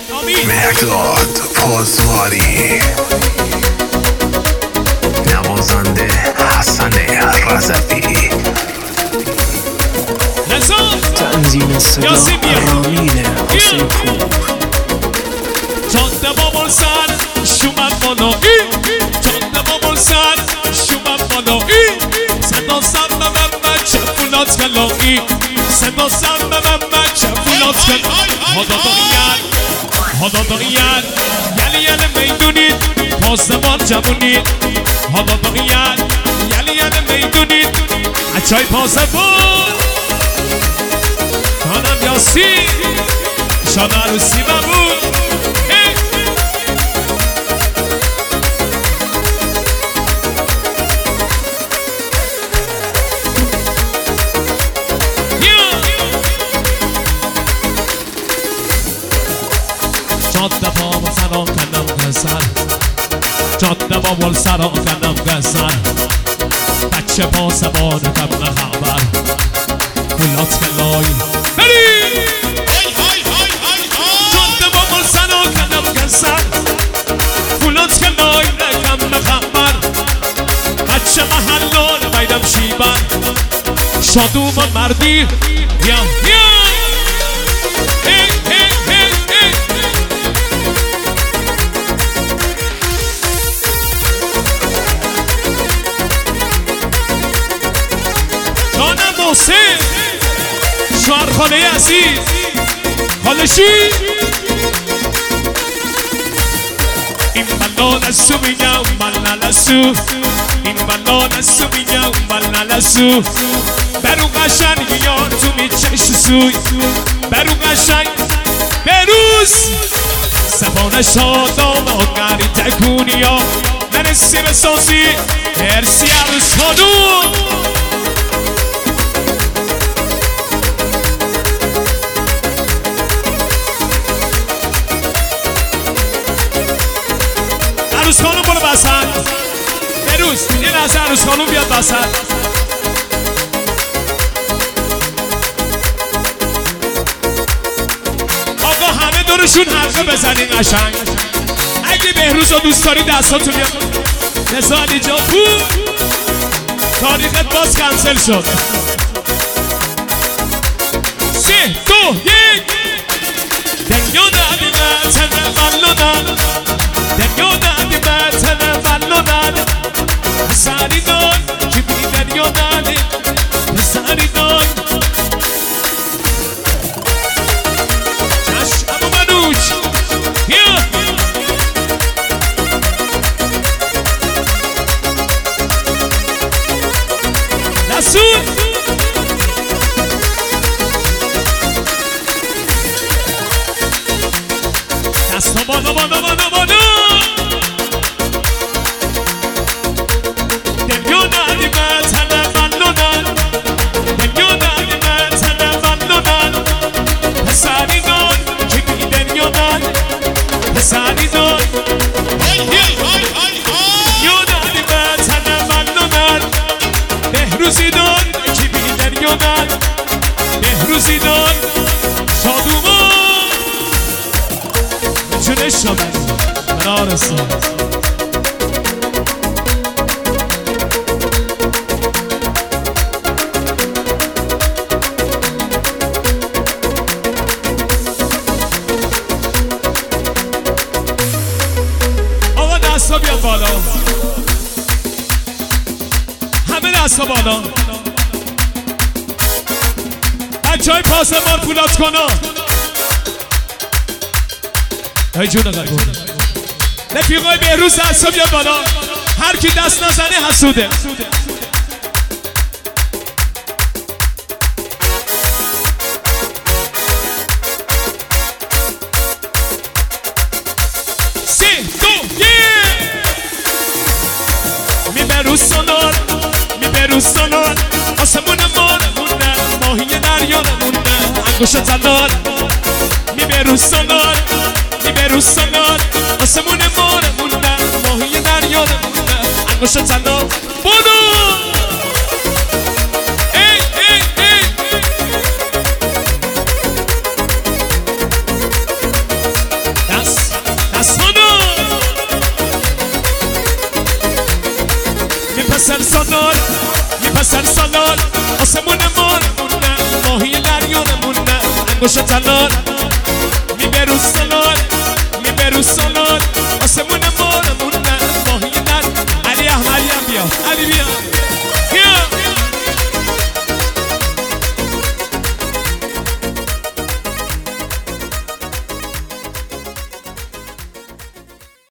مهرداد پازواری، نوازنده حسن رضوی، تنظیم صدا رامین حسین پور. جاده بابا سر شومن بالایی، جاده بابا سر شومن بالایی، صدا سر به من بچه فولاد کلایی، صدا سر به من بچه فولاد کلایی. هادا دایر یلی میدونید پاسمان جوونید، هادا دایر یلی میدونید اچای پاسمان جانم یاسی شان عروسی ببود. جاده بابا سرا کنم گزر، جاده بابا سرا کنم گزر، بچه پاسمان قبل خبر فولاد کلای بری. جاده بابا سرا کنم گزر، فولاد کلای قبل خبر، بچه محلان بیدم شیبر، شادوم مردی یا محسن شوهر خاله عزیز خالشی این بلان از تو میگم من نلسو، این بلان از تو میگم من نلسو، برو قشنگ یار تو میچش سوی، برو قشنگ بروز سبانه شادام آگری تکونی ها نرسی به سازی هرسی عروس خانوم. عروس خانوم برو بسن بروز یه لحظه عروس خانوم بیاد بسن. آقا همه دورشون حلقه بزنین قشنگ. اگه بهروز رو دوست داری دستاتون بیاد رضا علی جان پور. تاریخت باز کنسل شد. 3 2 1 دنیا دادی بتنه بلونن، دنیا دادی بتنه بلونن، سری دان که بی دریا دادی سری دان. چشم منوچ بیا رسول دستا بالا بالا بالا بالا. دنیا دادی بتنه بلونن، دنیا دادی بتنه بلونن، پسری دان که بی دریا دادی پسری دان. دنیا دادی بتنه بلونن، بهروزی دان که بی دریا دادی بهروزی دان. شادومان میتونه شامل منارسان آقا دستا بیاد بالا، همه دستا بالا. بچه های پاسبان پولاد کنا ای جون قلبون رفیقای بهروز دستا بیاد بالا. هر کی دست نزنه حسوده. میبروز سالار میبروز سالار آسمون مارمونه ماهی دریا نمونه انگوش زنار. میبروز سالار میبروز سالار آسمون مارمونه ماهی دریا نمونه انگوش زنار. بودو ای ای ای پسر سالار آسمون مارمونه ماهی دریانمونه انگوش تلال